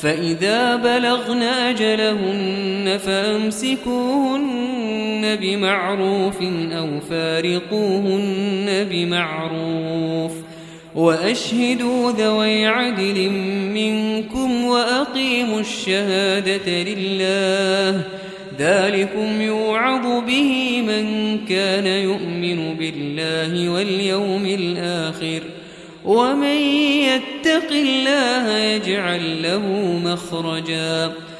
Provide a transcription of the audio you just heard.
فإذا بلغن أجلهن فأمسكوهن بمعروف أو فارقوهن بمعروف وأشهدوا ذوي عدل منكم وأقيموا الشهادة لله ذلكم يوعظ به من كان يؤمن بالله واليوم الآخر ومن يتق الله يجعل له مخرجا